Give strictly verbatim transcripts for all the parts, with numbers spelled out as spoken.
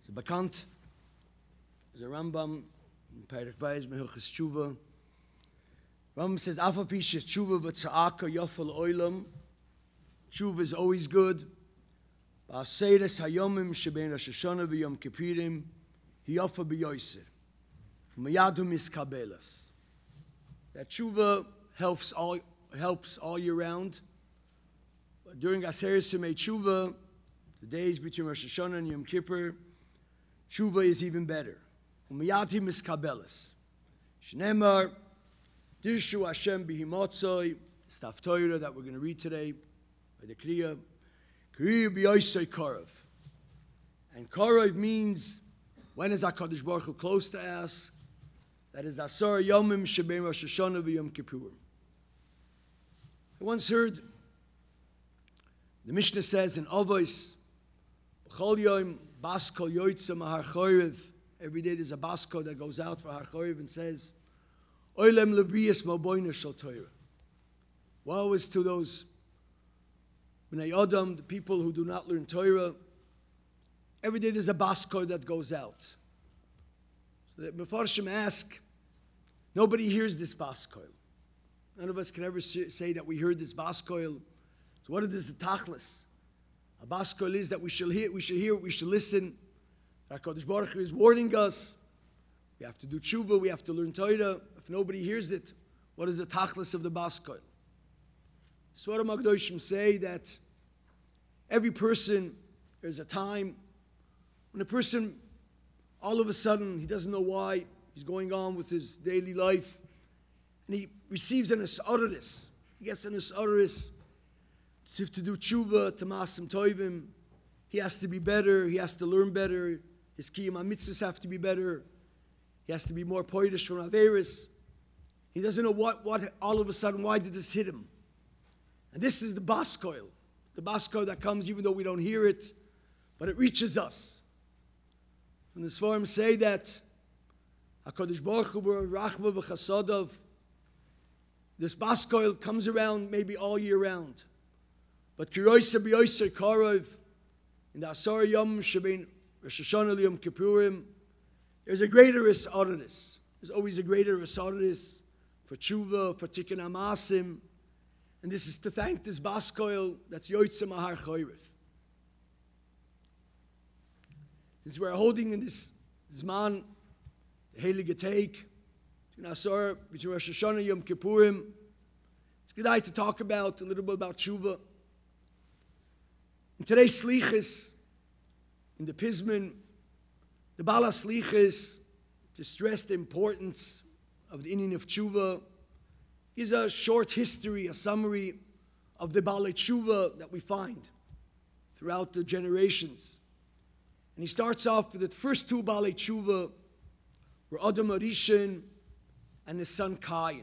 It's bekannt. There's a Rambam in Perek Beis Mehilchas Tshuva. Rambam says, Afa Pisha Tshuva v'tza'aka yafal oilam. Tshuva is always good. Ba'aseiras hayomim shebein Rosh Hashanah v'yom Kippurim hiyafa b'yoser. Mayadu miskabelas. That Tshuva helps all helps all year round. But during Aseres Yemei Tshuva, the days between Rosh Hashanah and Yom Kippur, Tshuva is even better. Mayadu miskabelas. Shneimar Dirshu Hashem b'himotzoi. Staff Torah that we're going to read today by the Kriya. Kriya b'yoser korov. And korov means when is HaKadosh Baruch Hu close to us? That is Asar Yomim Shebein Rosh Hashanah v'Yom Kippur. I once heard the Mishnah says in Avos, B'chol Yom Baskol Yoytze Mahar Chorev. Every day there's a baskol that goes out for Har Chorev and says, Oilem Lebriyas Malboina Shal Torah. Woe is to those Bnei Adam, the people who do not learn Torah. Every day there's a baskol that goes out. So that Mefarshim ask, nobody hears this baskol. None of us can ever say that we heard this baskol. So what is the tachlis? A baskol is that we shall hear, we shall hear, we shall listen. HaKadosh Baruch Hu is warning us. We have to do tshuva, we have to learn Torah. If nobody hears it, what is the tachlis of the baskol? Svarim HaKadoshim say that every person, there's a time when a person, all of a sudden, he doesn't know why, he's going on with his daily life, and he receives an as'aris. He gets an as'aris to, to do tshuva, to masim toivim. He has to be better, he has to learn better, his kiyum mitzvahs have to be better, he has to be more poitish from Averis. He doesn't know what, what, all of a sudden, why did this hit him? And this is the baskol, the baskol that comes even though we don't hear it, but it reaches us. And the Sforim say that HaKadosh Baruch Hu Rachma v'chasadav, this baskol comes around maybe all year round. But Kiroisa b'yoser karov, in the Asar Yom Shebein Rosh Hashanah Yom Kippurim, there's a greater as'aris. There's always a greater as'aris for tshuva, for tikkun hamasim. And this is to thank this baskol that's Yoytze Mahar Chorev. Since we're holding in this Zman, the Heilige Teig, between Asar, between Rosh Hashanah and Yom Kippurim, it's good to talk about a little bit about tshuva. In today's Slichis, in the Pizmin, the Bala Slichis, to stress the importance of the inyan of tshuva, is a short history, a summary of the Balei Tshuva that we find throughout the generations. And he starts off with the first two Balei Tshuva were Adam Arishan and his son Cain.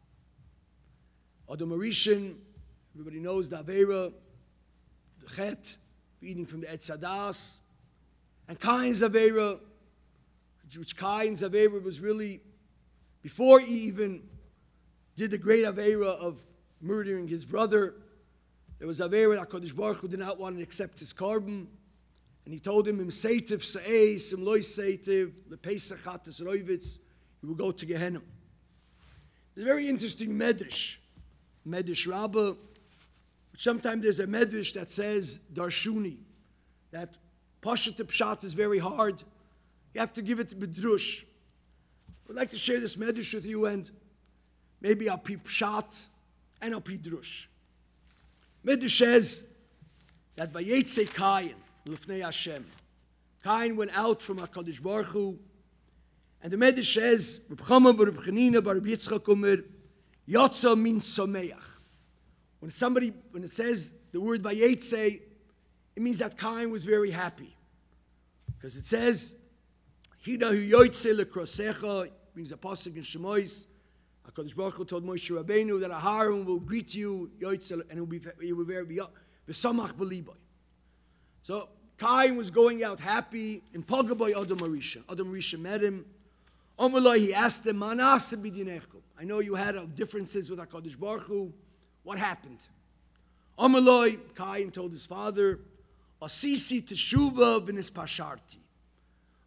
Adam Arishan, everybody knows the Avera, the Chet, eating from the Etz Hadas, and Cain's Avera, which Cain's Avera was really, before he even did the great Avera of murdering his brother, there was Avera that HaKadosh Baruch Hu did not want to accept his carbon, and he told him, Im seitiv se'eis, im loy seitiv, lepesach hatas roivitz, he will go to Gehenna. There's a very interesting medrash, medrash Rabbah, but sometimes there's a medrash that says darshuni, that pashat pshat is very hard. You have to give it to bedrush. I'd like to share this medrash with you, and maybe I'll be pshat and I'll be drush. Medrash says that vayetze Cain l'fnei Hashem. Cain went out from HaKadosh Baruch Hu, and the Medrash says, Reb Chama bar Reb Chanina bar Reb Yitzchak Omer, Yotza means someach. When somebody, when it says the word vayetze, it means that Cain was very happy. Because it says, Hida hu yoytze lekrosecha, means a pasuk in Shemois, HaKadosh Baruch Hu told Moshe Rabbeinu that Aharon will greet you, yoytze, and he will be, he will be v'samach b'liboy. So Cain was going out happy in Pagaboy Adam Arisha. Adam Arisha met him. Omalai, he asked him, Manase b'dinechu. I know you had differences with HaKadosh Baruch Hu. What happened? Omalai, Cain told his father, Asisi teshuva v'nis pasharti.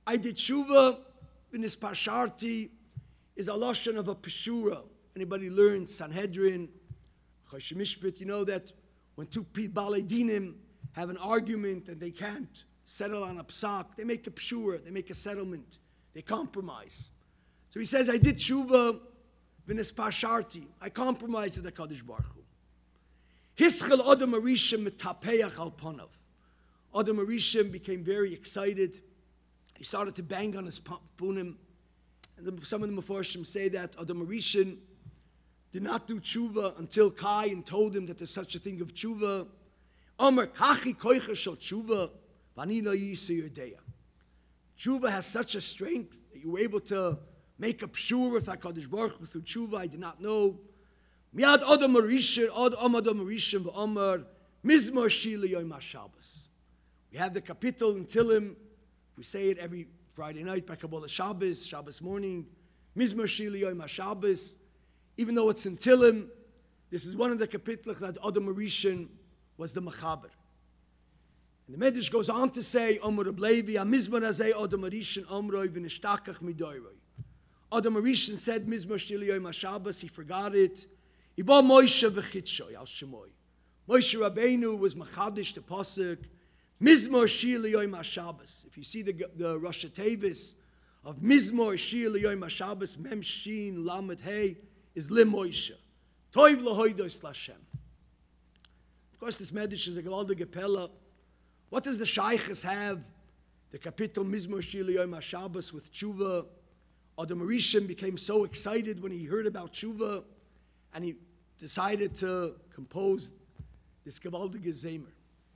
I did tshuva, v'nis pasharti, is a lashon of a peshura. Anybody learns Sanhedrin, Choshen Mishpat, you know that when two Balei Dinim have an argument and they can't settle on a psak, they make a peshura, they make a settlement, they compromise. So he says, I did tshuva, v'nis pasharti, I compromised with the Kadosh Baruch Hu. Hischel Adam Arishim metapeach al panav. Adam Arishim became very excited. He started to bang on his punim. And the, some of the Mefarshim say that Adam Arishim did not do tshuva until Cain told him that there's such a thing of tshuva. Omer kachi koicha shel tshuva v'ani lo yisi yodeya. Tshuva has such a strength that you were able to make a pshur with HaKadosh Baruch Hu through tshuva. I did not know. Miad Adam Arishim, Adam Adam Arishim v'Omer Mizmor Shili Yom HaShabbos. We have the capital in Tillim. We say it every Friday night by Kabbalah Shabbos, Shabbos morning. Mizmor Shili Yom HaShabbos. Even though it's in Tillim, this is one of the capitals that Adam Arishim was the Mechaber. And the Medrash goes on to say, Omer Reb Levi, Mizmor Hazeh Adam Arishim Omroi v'nishtakach midoiroi. Adam Arishim said Mizmor Shili Yom HaShabbos. He forgot it. Iba Moshe v'chitshoy al Shemoy. Moshe Rabbeinu was machadish the pasuk Mizmor Shir L'Yom HaShabbos. If you see the the Rosh Tevis of Mizmor Shir L'Yom HaShabbos, Mem Shin Lamed Hey is Lim Moshe. Toiv L'Hoidos L'Hashem. Of course, this medrash is a gewaldige Gepella. What does the Shaykhs have? The capital Mizmor Shir L'Yom HaShabbos with tshuva. Adam Arishim became so excited when he heard about tshuva, and he decided to compose this gewaldige Zemer.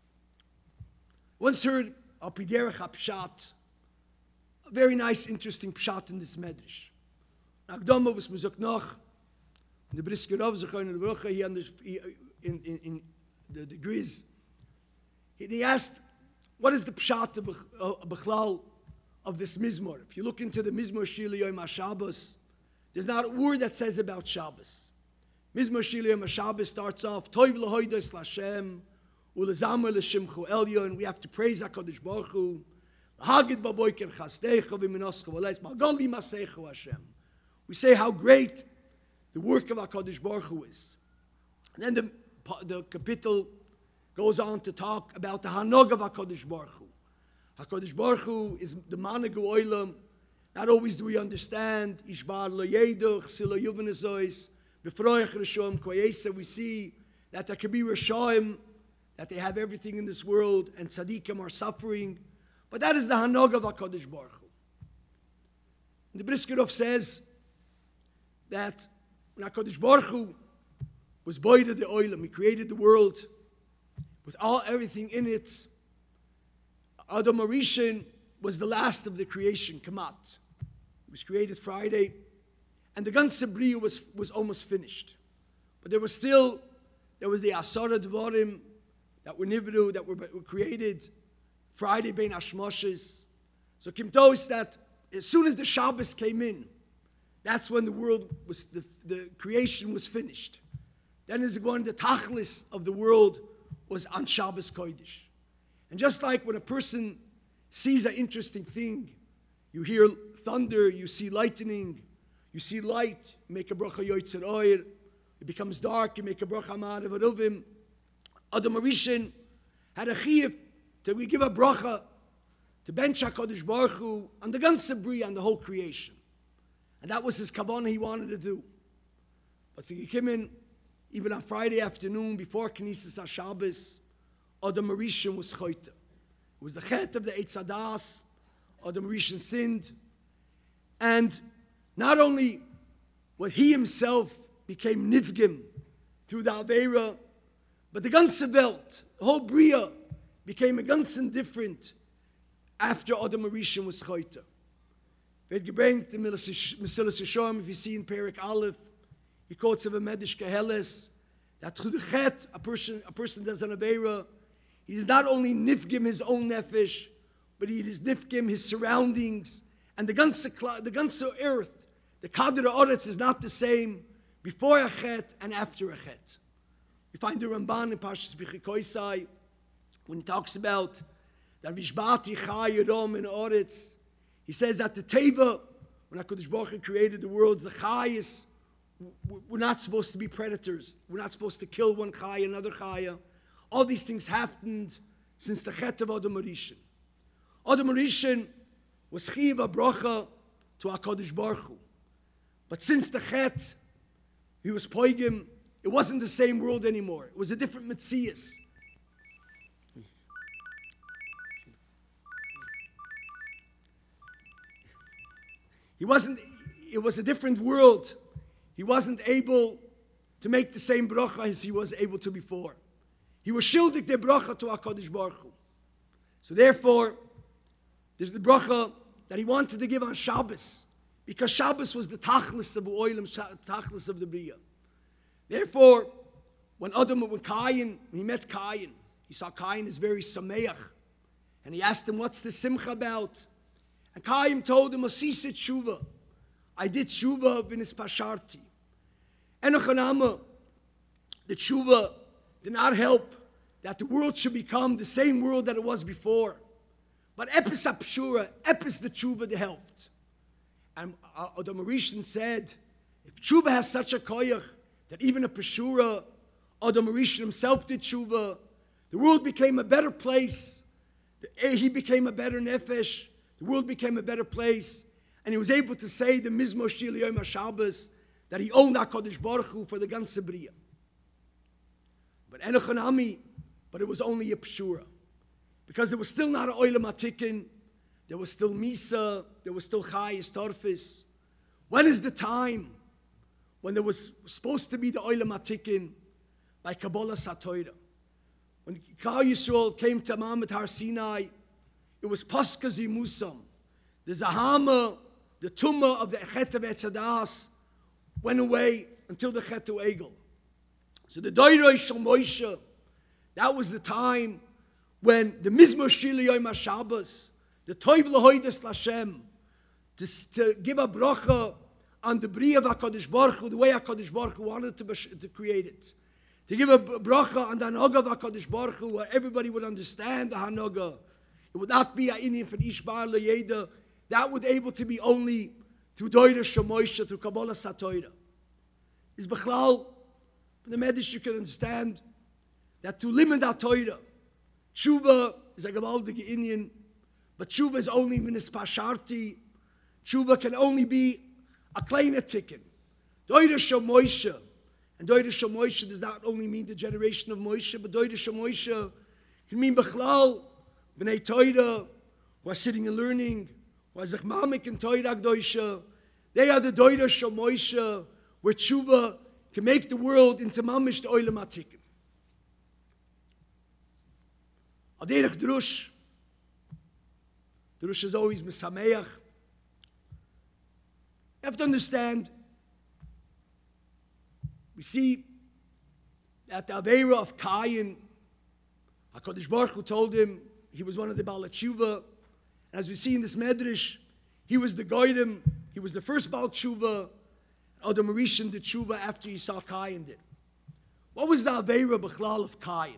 Once heard a Piderech HaPshat, a very nice, interesting pshat in this medrash. Nagdama was muzak noch, in the Brisker Rav Zechon in the Baruch, he in, in, in the degrees, he, he asked, what is the pshat of Bechlal of this Mizmor? If you look into the Mizmor Shir L'Yom HaShabbos, there's not a word that says about Shabbos. Mizmor Shir L'Yom HaShabbos starts off, Toiv L'Hoidos L'Hashem, Ulezamer L'Shimchu Elyon, we have to praise HaKadosh Baruch Hu, L'Hagid B'Boiker Chasdecha V'Minoscha V'Leis, Magali Masechu Hashem. We say how great the work of HaKadosh Baruch Hu is. And then the, the capital goes on to talk about the Hanog of HaKadosh Baruch Hu. HaKadosh Baruch Hu is the Manegu Olam. Not always do we understand. Ishbar Lo Yeduch, Silo Yuvan Azois, B'Froich Rishom Koyesa. We see that there can be Rishoim, that they have everything in this world, and tzaddikim are suffering. But that is the Hanog of HaKadosh Baruch Hu. And the Brisker Rav says that when HaKadosh Baruch Hu was boided the oilam, he created the world with all everything in it. Adam Arishon was the last of the creation, Kamat. It was created Friday, and the ganze Bria was, was almost finished. But there was still, there was the Asara Dvarim that were Nivru, that were, were created Friday, Bein Hashmoshes. So Kimtos, that as soon as the Shabbos came in, that's when the world was, the, the creation was finished. Then is going, the Tachlis of the world was on Shabbos Kodesh. And just like when a person sees an interesting thing, you hear thunder, you see lightning, you see light, you make a bracha yoitzer oir, it becomes dark, you make a bracha ma'arev aruvim. Adam Arishon had a chiyuv that we give a bracha to bench HaKadosh Baruch Hu on the ganze Bria, on the whole creation. And that was his kavanah he wanted to do. But so he came in, even on Friday afternoon, before Knesset HaShabbos, Adam Arishon was choyte. It was the chet of the Eitz Hadas. Adam Arishon sinned. And not only what he himself became nifgim through the Aveira, but the ganze Welt, the whole Bria, became a ganzen different after Adam Arishon was choyte. Wird gebringt in Mesilas Yesharim, if you see in Perik Aleph, he quotes of a Medish Keheles, that through the chet, a person, a person does an Aveira, he is not only nifgim his own nefesh, but he is nifgim his surroundings, and the ganze, the ganze earth, the Kader Oretz is not the same before a chet and after a chet. We find the Ramban in Parshas Bechikoisai, when he talks about that Vishbati Chai Yodom in Oretz, he He says that the Teva, when HaKadosh Baruch Hu created the world, the Chayas, we're not supposed to be predators. We're not supposed to kill one Chaya, another Chaya. All these things happened since the Chet of Adam Rishon. Adam Rishon was Chiv Bracha to HaKadosh Baruch Hu. But since the Chet, he was Poigim, it wasn't the same world anymore. It was a different Metzias. He wasn't, it was a different world. He wasn't able to make the same bracha as he was able to before. He was shildik the bracha to HaKadosh Baruch Hu. So therefore, there's the bracha that he wanted to give on Shabbos, because Shabbos was the tachlis of the oilam, tachlis of the bria. Therefore, when Adam, when Cain, when he met Cain, he saw Cain is very sameach, and he asked him, "What's the simcha about?" And Cain told him, "Asisit tshuva. I did tshuva v'nis pasharti." Enochanama, the tshuva did not help that the world should become the same world that it was before. But epis apshura, epis the tshuva, that helped. And Adam Rishon said, if tshuva has such a koyach that even a peshura, Adam Rishon himself did tshuva, the world became a better place. He became a better nefesh. The world became a better place. And he was able to say the Mizmor Shir Yom HaShabbos, that he owned HaKadosh Baruch Hu for the ganze Bria. But Enochanami, but it was only a peshura. Because there was still not an Olam HaTikkun, there was still Misa, there was still Chayis Torfis. When is the time when there was supposed to be the Olam HaTikkun? By Kabbalah Satoira. When Klal Yisrael came to Ma'amad Har Sinai, it was Pascha Zimusam. The Zahama, the Tumah of the Chet of Etzadas went away until the Chet of Egel. So the Doiroi Shel Moshe, that was the time when the Mizmor Shir Yom HaShabbos, the Toiv L'Hoides L'Hashem, to, to give a bracha on the Bria of HaKadosh Baruch Hu, the way HaKadosh Baruch Hu wanted to, to create it. To give a bracha on the Hanaga of HaKadosh Baruch Hu, where everybody would understand the Hanaga. It would not be an Indian for Ish Bar L'Yeda. That would able to be only through Doira Shel Moshe, through Kabbalah Satoira. Is Bechlal, from the Medish you can understand that to limit that Torah, Tshuva is a gewaltige Indian, but Tshuva is only minis pasharti. Tshuva can only be a kleine tikkun. Doira Shel Moshe, and Doira Shel Moshe does not only mean the generation of Moshe, but Doira Shel Moshe can mean Bechlal, B'nai Torah, who are sitting and learning, who are Zechmamik and Torah Gdoisha. They are the Doira Shel Moshe, where Tshuva can make the world into Mamish the Olam HaTikkun. Aderech Drush. Drush is always Mesameach. You have to understand, we see that the Aveira of Cain, HaKadosh Baruch Hu told him he was one of the Baal Tshuva. As we see in this Medrash, he was the Goyim, he was the first Baal Tshuva. Adam Rishon did Tshuva after he saw Cain did. What was the Aveira Bechlal of Cain?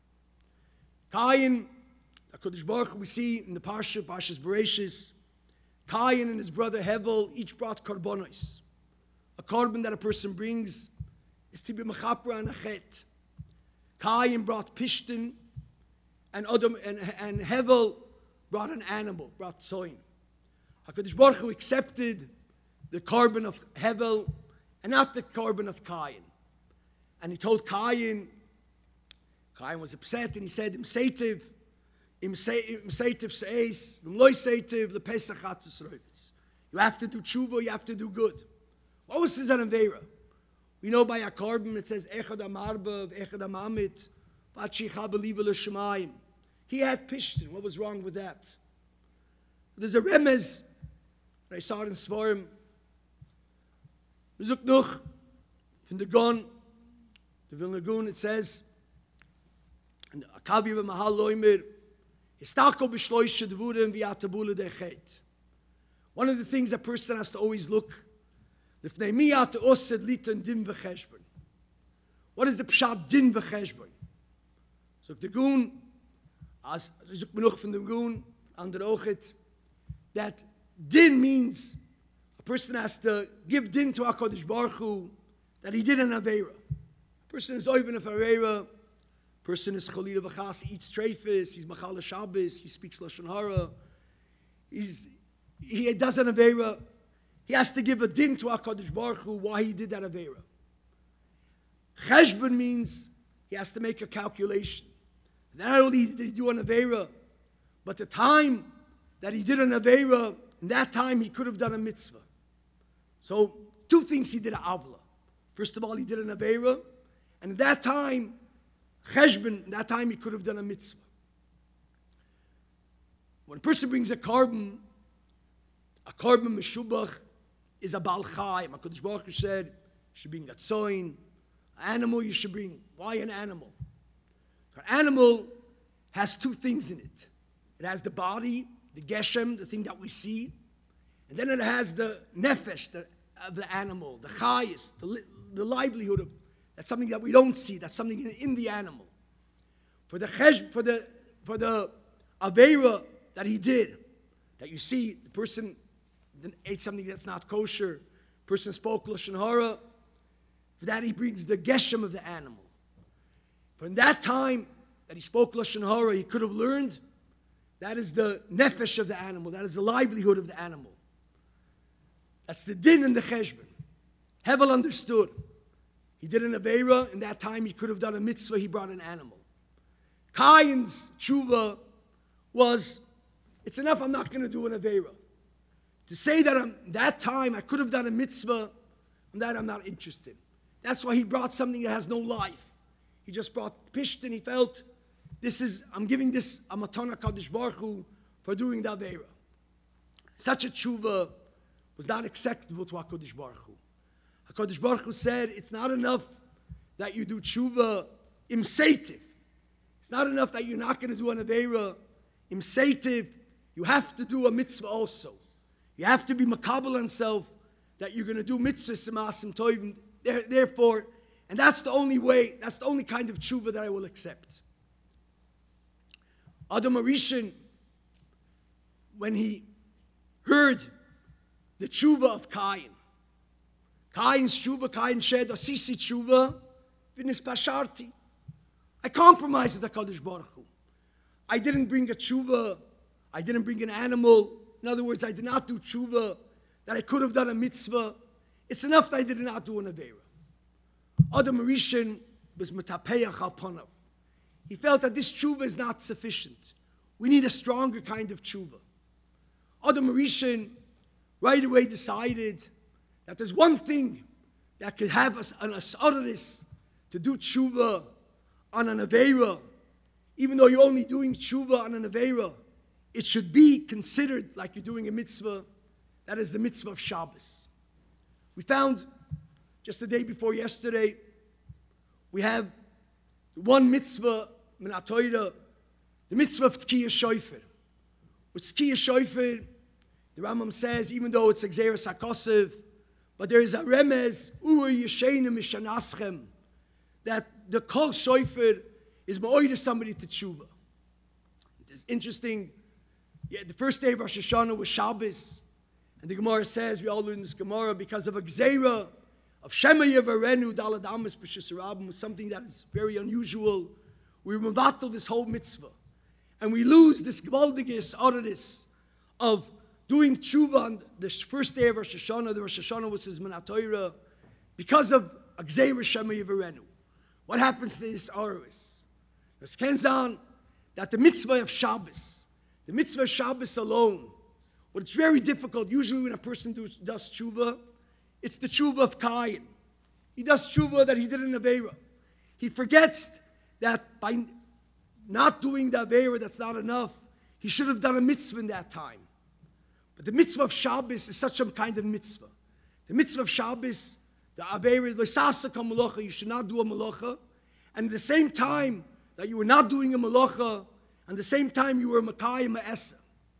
Cain, HaKadosh Baruch Hu, we see in the Parsha, Parshas Bereshis, Cain and his brother Hevel each brought karbonos. A carbon that a person brings is to be mechapra and a chet. Cain brought pishtin, and Adam and, and Hevel brought an animal, brought tzoin. HaKadosh Baruch Hu accepted the carbon of Hevel and not the carbon of Cain. And he told Cain, Cain was upset and he said, Im seitiv, im seitiv seis, im loy seitiv, the Pesach Chatzos Roivitz. You have to do tshuva, you have to do good. What was his Anavera? We know by a carbon it says, Echad Amarbav, Echad Amamit, Vachicha Believe L'Shemayim. He had pishtin. What was wrong with that? There's a remez, I saw it in Svarim. There's a knuch from the Gon, the Vilna Gun, it says, and Akavi v'mahal loimer, Histako b'shloishe d'vurim v'yatabula dechet. One of the things a person has to always look, l'fnei mi yata osed litan din v'cheshbon. What is the pshat din v'cheshbon? So the Gun, as Zuk Menuch from the Gun, under Ochet, that din means a person has to give din to HaKadosh Baruch Hu that he did an Aveira. A person is oiven of Aveira. A person is Chalila V'chas, eats treifis, he's Machala Shabbos, he speaks Lashon Hara. He's, he does an Aveira. He has to give a din to HaKadosh Baruch Hu why he did that Aveira. Cheshbon means he has to make a calculation. Not only did he do an Aveira, but the time that he did an Aveira, in that time he could have done a mitzvah. So, two things he did an Avla. First of all, he did an Aveira, and at that time, Cheshbon, in that time he could have done a mitzvah. When a person brings a carbon, a carbon meshubach is a Baal Chai. HaKadosh Baruch Hu said, you should bring a tzoin, an animal you should bring. Why an animal? An animal has two things in it. It has the body, the geshem, the thing that we see, and then it has the nefesh, the, uh, the animal, the chayis, the, li- the livelihood of. That's something that we don't see. That's something in, in the animal. For the chesh, for the for the aveira that he did, that you see, the person ate something that's not kosher. Person spoke lashon hara. For that he brings the geshem of the animal. But in that time that he spoke lashon hara, he could have learned. That is the nefesh of the animal. That is the livelihood of the animal. That's the din and the cheshbon. Hevel understood. He did an aveira. In that time, he could have done a mitzvah. He brought an animal. Kain's tshuva was, it's enough, I'm not going to do an aveira. To say that I'm, that time I could have done a mitzvah, and that I'm not interested. That's why he brought something that has no life. He just brought pishtin. He felt, this is, I'm giving this a matana Kadosh Baruch Hu for doing the aveira. Such a tshuva was not acceptable to HaKadosh Baruch Hu. HaKadosh Baruch Hu said, it's not enough that you do tshuva imseitiv. It's not enough that you're not going to do an aveira imseitiv. You have to do a mitzvah also. You have to be makabel on self that you're going to do mitzvahs semasim toivim. Therefore, and that's the only way, that's the only kind of tshuva that I will accept. Adam Arishan, when he heard the tshuva of Cain, Cain's tshuva, Cain said, Asisi tshuva, v'nis pasharti. I compromised with HaKadosh Baruch Hu. I didn't bring a tshuva, I didn't bring an animal. In other words, I did not do tshuva, that I could have done a mitzvah. It's enough that I did not do an aveira. Adam Arishan was metapeach al panav. He felt that this tshuva is not sufficient. We need a stronger kind of tshuva. Adam Arishan right away decided that there's one thing that could have us an asaris to do tshuva on an aveira. Even though you're only doing tshuva on an aveira, it should be considered like you're doing a mitzvah. That is the mitzvah of Shabbos. We found just the day before yesterday, we have one mitzvah, min HaTorah, the mitzvah of Tkiyah Shofar. With Tkiyah Shofar, the Rambam says, even though it's a Gzeras HaKosev, but there is a remez, Ur Yeshena Mishanaschem, that the Kol Shofar is ma'oida somebody to tshuva. It is interesting, yeah, the first day of Rosh Hashanah was Shabbos, and the Gemara says, we all learn this Gemara, because of a Gzeira of Shema Yevarenu Dalad Amos B'Shis Rabim was something that is very unusual. We mevatel this whole mitzvah. And we lose this Gvaldigis, Aradis, of doing tshuva on the first day of Rosh Hashanah. The Rosh Hashanah was his min HaTorah, because of a Gzeira Shema Yevarenu. What happens to this Aradis? It comes down that the mitzvah of Shabbos, the mitzvah of Shabbos alone, but it's very difficult. Usually when a person do, does tshuva, it's the tshuva of Cain. He does tshuva that he did in Aveira. He forgets that by not doing the Aveira, that's not enough. He should have done a mitzvah in that time. But the mitzvah of Shabbos is such a kind of mitzvah. The mitzvah of Shabbos, the Aveira, l'sasa ka malacha, you should not do a malacha. And at the same time that you were not doing a malacha, and at the same time you were makayim ma'esa.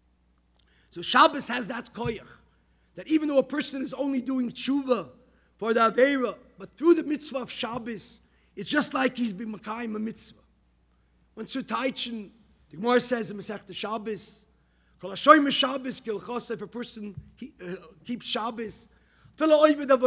So Shabbos has that koyach, that even though a person is only doing tshuva for the Aveira, but through the mitzvah of Shabbos, it's just like he's been makayim a mitzvah. When Sur Taichin, the Gemara says in Masechta Shabbos, Kol hashoyim Shabbos kilchos, if a person he, uh, keeps Shabbos, even if he's a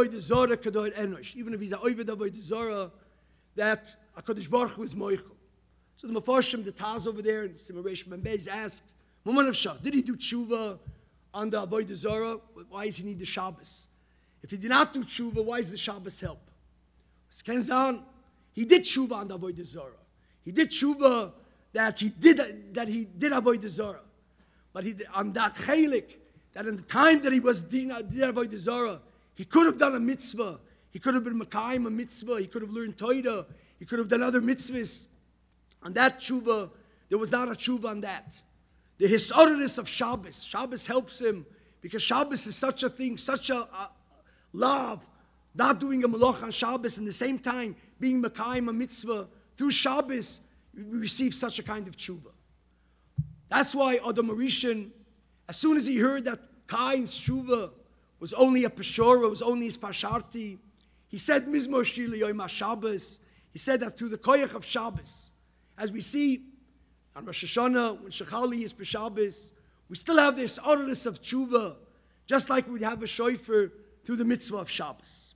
oived avodah zarah, that HaKadosh Baruch Hu is moichel. So the Mefarshim, the Taz over there, and Simaresh Membez asks, Maman of Shah, did he do tshuva on the avodah zarah? Why does he need the Shabbos? If he did not do tshuva, why is the Shabbos help? Skenzan, he did tshuva on the avodah zarah. He did tshuva that he did that he did avodah zarah, but he on that chelik that in the time that he was did avodah zarah, he could have done a mitzvah. He could have been Makayim a mitzvah. He could have learned Torah. He could have done other mitzvahs. On that tshuva, there was not a tshuva on that. The hisarodis of Shabbos. Shabbos helps him because Shabbos is such a thing, such a, a love. Not doing a malach on Shabbos and at the same time being Makayim a mitzvah. Through Shabbos, we receive such a kind of tshuva. That's why Adam Arishan, as soon as he heard that Kain's tshuva was only a Peshora, was only his Pasharti, he said, Mizmor Shili Yom Shabbos. He said that through the koyach of Shabbos. As we see on Rosh Hashanah, when Shechali is Shabbos, we still have this ordinance of tshuva, just like we have a shofar through the mitzvah of Shabbos.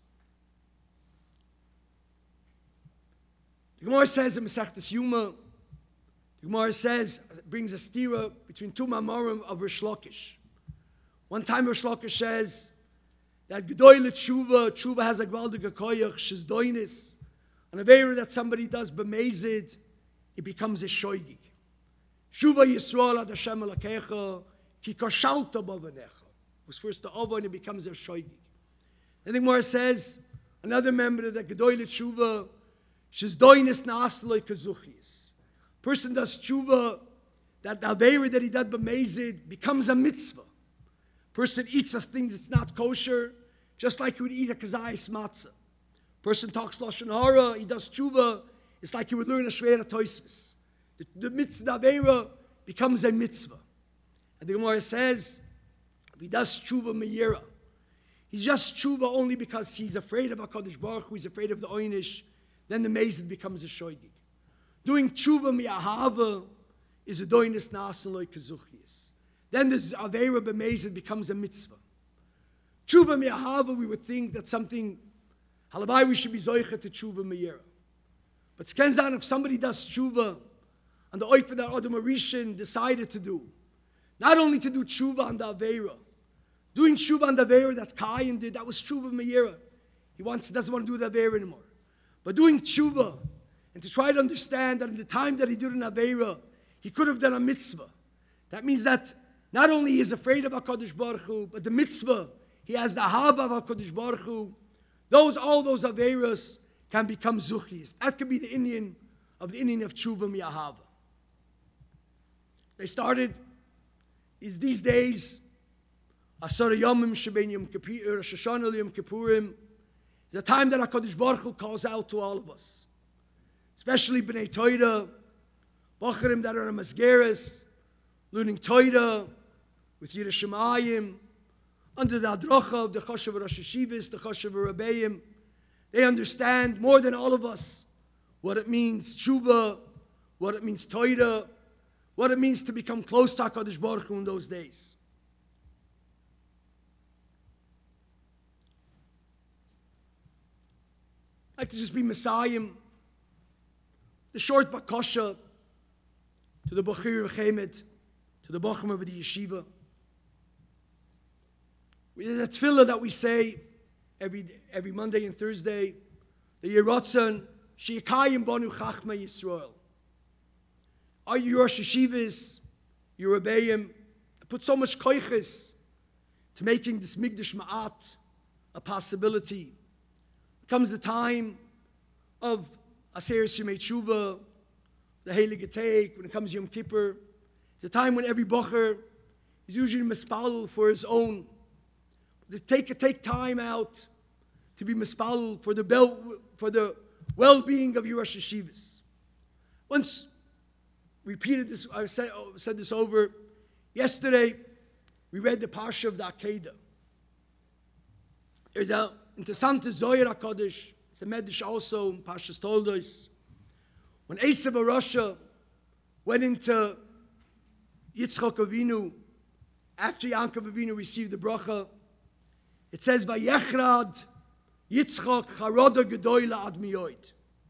The Gemara says in Masechtas Yuma, the Gemara says, brings a stira between two mamorim of Rish Lakish. One time Rish Lakish says that Gedoyle tshuva, tshuva has a gewaldige koyach, shizdoinis, an avera that somebody does b'mezid, it becomes a shoygig. Tshuva Yisrael ad Hashem alakecha, ki kashalta b'avanecha. Was first the ova and it becomes a shoygig. Then the Gemara says, another member that Gedoyle tshuva, shizdoinis na'asloi kazuchis. Person does tshuva, that the avera that he did b'mezid becomes a mitzvah. Person eats us things that's not kosher, just like he would eat a kazayis matzah. Person talks lashon hara, he does tshuva, it's like he would learn a shreya toisvis. The, the mitzvah avera becomes a mitzvah. And the Gemara says, if he does tshuva meyira, he's just tshuva only because he's afraid of HaKadosh Baruch Hu, he's afraid of the oynish, then the mezid becomes a shoygig. Doing tshuva miyahava is a doinis na'asaloi kazuchis. Then the Aveira b'mezid becomes a mitzvah. Tshuva mi'ahava, we would think that something, halavai, we should be zoicha to tshuva me'yera. But skenzan, if somebody does tshuva, and the oifer that Adam Arishan decided to do, not only to do tshuva on the Aveira, doing tshuva on the Aveira that Kayin did, that was tshuva me'yera. He wants, doesn't want to do the Aveira anymore. But doing tshuva, and to try to understand that in the time that he did an Aveira, he could have done a mitzvah. That means that not only he is afraid of HaKadosh Baruch Hu, but the mitzvah, he has the hava of HaKadosh Baruch Hu. Those, all those averas can become zuchis. That could be the Indian of the Indian of tshuva miyahava. They started, is these days, Asara Yomim Sheben Yom Kippur, Rosh Hashanah Yom Kippurim, is a time that HaKadosh Baruch Hu calls out to all of us, especially B'nai Torah, Bacharim that are in Masgeres, learning Torah, with Yerushalayim, under the adracha of the Choshev Rosh Hashivas, the Choshev Rabbeim. They understand more than all of us what it means tshuva, what it means Torah, what it means to become close to HaKadosh Baruch Hu in those days. I'd like to just be Messiah, the short bakasha to the Bachir Chemed, to the Bachim of the Yeshiva. There's a tefillah that we say every, every Monday and Thursday, the Yeratzon, She'ikayim Banu Chachma Yisrael. Are you Rosh Hashivas, your Rebbeim, put so much koiches to making this Migdash Ma'at a possibility. Comes the time of Aseres Yemei Tshuva, the Heilige Teik, when it comes Yom Kippur. It's a time when every bocher is usually mispalel for his own. To take, take time out to be mispalel for the, bel, for the well-being of your Rosh Hashivas. Once repeated this, I said, said this over. Yesterday, we read the Parsha of the Akedah. There's a interessante Zohar HaKadosh. It's a Medrash also in Parshas Toldos. When Esav Arasha went into Yitzchak Avinu after Yaakov Avinu received the bracha, it says, Vayechrad Yitzchak charoda gedoyla ad miyoid.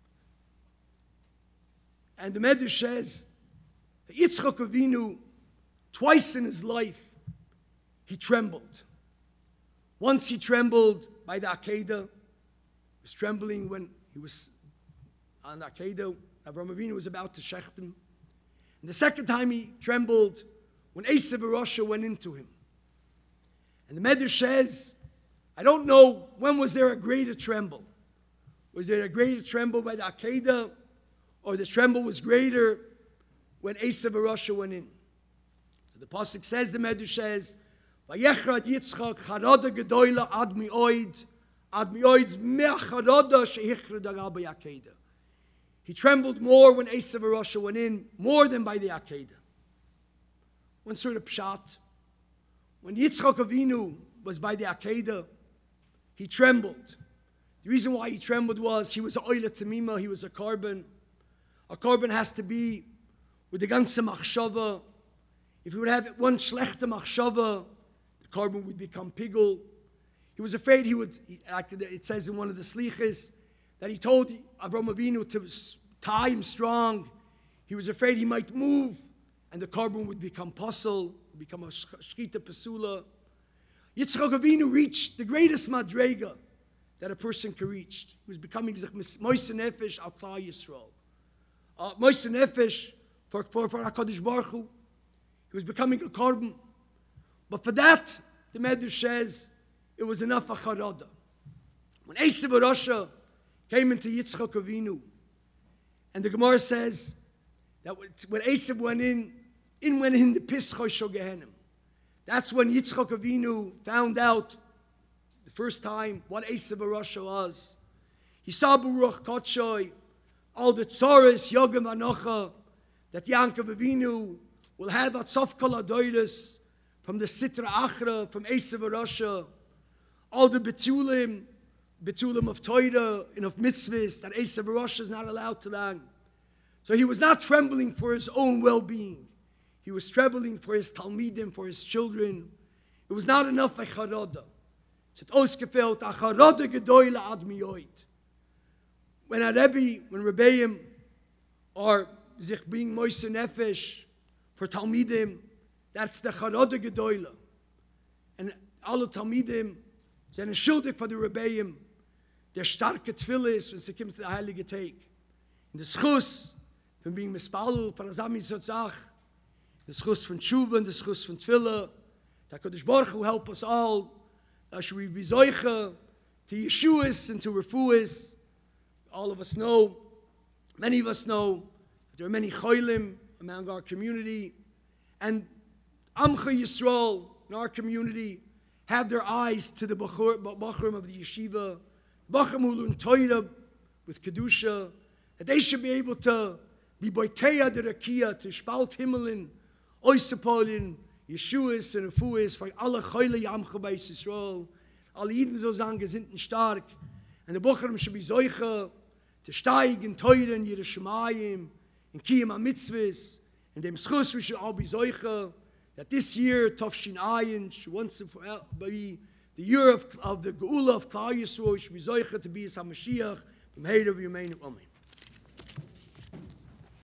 And the Medrash says that Yitzchak Avinu, twice in his life, he trembled. Once he trembled by the Akedah. He was trembling when he was on the Akedah. Avraham Avinu was about to shecht him. And the second time he trembled when Esav Arosha went into him. And the Medrash says, I don't know when was there a greater tremble. Was there a greater tremble by the Akedah, or the tremble was greater when Esav Arosha went in? So the pasuk says, the Medrash says, Vayechrad Yitzchak charada gedoyla ad mi'oid, ad mi'oid's me'acharada shehichred agal b'Akedah. He trembled more when Esav Arosha went in, more than by the Akedah. One sort of pshat. When Yitzchak Avinu was by the Akedah, he trembled. The reason why he trembled was he was a oila tamima, he was a carbon. A carbon has to be with the ganze machshava. If he would have one schlechte machshava, the carbon would become pigul. He was afraid he would, like it says in one of the slichas, that he told Avraham Avinu to tie him strong. He was afraid he might move, and the carbon would become puzzle, become a shkita pasula. Yitzchak Avinu reached the greatest madrega that a person can reach. He was becoming Moise Nefesh al Klal Yisrael. Uh, Moise Nefesh for, for, for HaKadosh Baruch Hu. He was becoming a carbon. But for that, the Medrash says, it was enough a charada. When Esav Arosha came into Yitzchak Avinu, and the Gemara says that when Esav went in, in went in the Pischoy Shogehenim. That's when Yitzchak Avinu found out the first time what Esav Arosha was. He saw Baruch Kotshoy, all the tzaras, Yogam Anocha, that Yaakov Avinu will have at Sof Kol Adoyres, from the Sitra Achra, from Esav Arosha, all the betulim, betulim of Torah and of mitzvahs that Esav Arosha is not allowed to learn. So he was not trembling for his own well-being. He was trembling for his talmidim, for his children. It was not enough a charada. It ausgefehlt a charada gedoyle ad miyoid. When a Rebbe, when Rebbeim are sich being Moise Nefesh for talmidim, that's the charada gedoyle. And alle talmidim sind schuldig for the Rebbeim, der starke Tfilis, when it comes to the Heilige Tag. In the schus from being mispalul for Azami Sotzach, the schus von Tshuva, the schus von Tfilah, that HaKadosh Baruch Hu help us all, that should we be zoicha to Yeshuas and to Refuas. All of us know, many of us know, that there are many cholim among our community, and Amcha Yisrael in our community have their eyes to the Bachrim of the yeshiva, Bachrim who learn Torah with Kedusha, that they should be able to be boikeya de rakia, to spalt Himmelin, Oisepolin, Yeshuas and Refuas, for alle Choyle Yamcha Beis Yisrael, alle Yiden so sagen, gesinnten stark, and the Bachrim should be Zoicha, to steig in Torah in Yerushalayim, in Kiyam HaMitzvahs, and dem Schus we should all be Zoicha, that this year, Tafshin Ayin, should once and forever be the year of, of the Geula of Klal Yisrael, should be Zoicha to be as HaMashiach, from Heder of Yemeinu Amen.